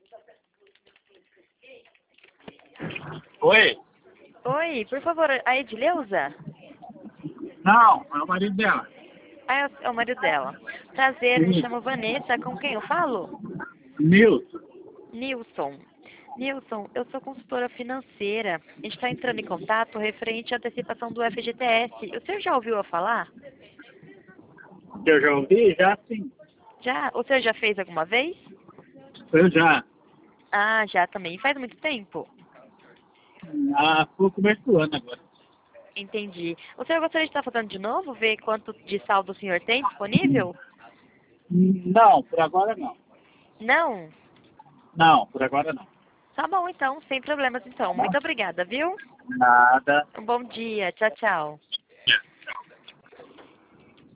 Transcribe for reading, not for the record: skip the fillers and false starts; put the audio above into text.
Oi? Oi, por favor, a Edileuza? Não, é o marido dela. Ah, é o marido dela. Prazer, me Sim. chamo Vanessa. Com quem eu falo? Nilson. Nilson. Nilson, eu sou consultora financeira. A gente está entrando em contato referente à antecipação do FGTS. O senhor já ouviu a falar? Eu já ouvi? Já sim. Já? O senhor já fez alguma vez? Eu já. Ah, já também. Faz muito tempo? Foi o começo do ano agora. Entendi. O senhor gostaria de estar fazendo de novo? Ver quanto de saldo o senhor tem disponível? Não, por agora não. Não? Não, por agora não. Tá bom, então. Sem problemas, então. Muito obrigada, viu? Nada. Um bom dia. Tchau, tchau.